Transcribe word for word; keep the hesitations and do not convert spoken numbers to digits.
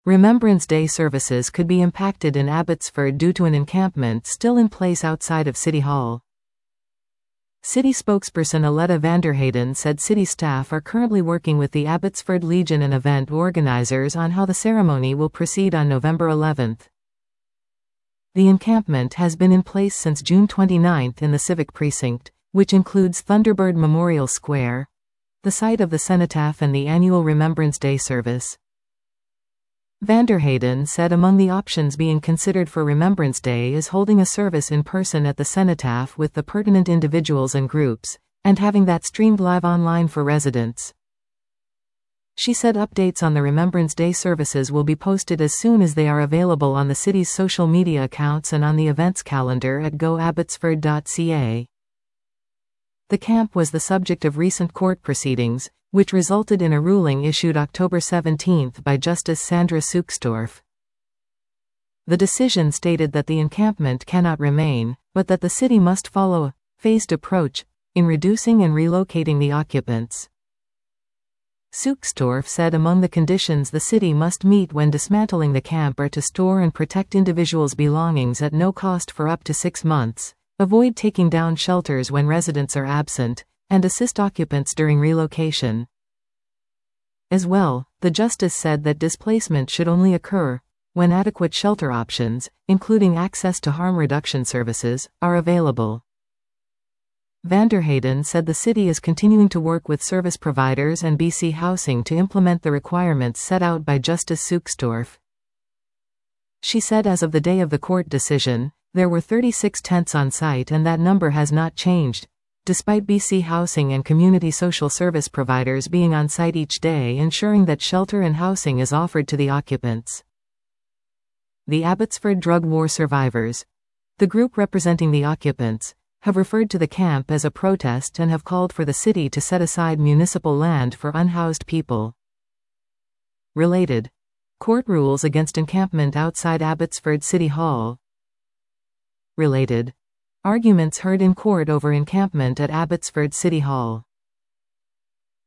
Remembrance Day services could be impacted in Abbotsford due to an encampment still in place outside of City Hall. City spokesperson Aletta Vanderheyden said city staff are currently working with the Abbotsford Legion and event organizers on how the ceremony will proceed on November eleventh. The encampment has been in place since June twenty-ninth in the Civic Precinct, which includes Thunderbird Memorial Square, the site of the cenotaph and the annual Remembrance Day service. Vanderheyden said among the options being considered for Remembrance Day is holding a service in person at the cenotaph with the pertinent individuals and groups, and having that streamed live online for residents. She said updates on the Remembrance Day services will be posted as soon as they are available on the city's social media accounts and on the events calendar at go abbotsford dot c a. The camp was the subject of recent court proceedings, which resulted in a ruling issued October seventeenth by Justice Sandra Suksdorf. The decision stated that the encampment cannot remain, but that the city must follow a phased approach in reducing and relocating the occupants. Suksdorf said among the conditions the city must meet when dismantling the camp are to store and protect individuals' belongings at no cost for up to six months, avoid taking down shelters when residents are absent, and assist occupants during relocation. As well, the justice said that displacement should only occur when adequate shelter options, including access to harm reduction services, are available. Vanderheyden said the city is continuing to work with service providers and B C Housing to implement the requirements set out by Justice Suksdorf. She said as of the day of the court decision, there were thirty-six tents on site and that number has not changed, despite B C Housing and community social service providers being on site each day ensuring that shelter and housing is offered to the occupants. The Abbotsford Drug War Survivors, the group representing the occupants, have referred to the camp as a protest and have called for the city to set aside municipal land for unhoused people. Related. Court rules against encampment outside Abbotsford City Hall. Related. Arguments heard in court over encampment at Abbotsford City Hall.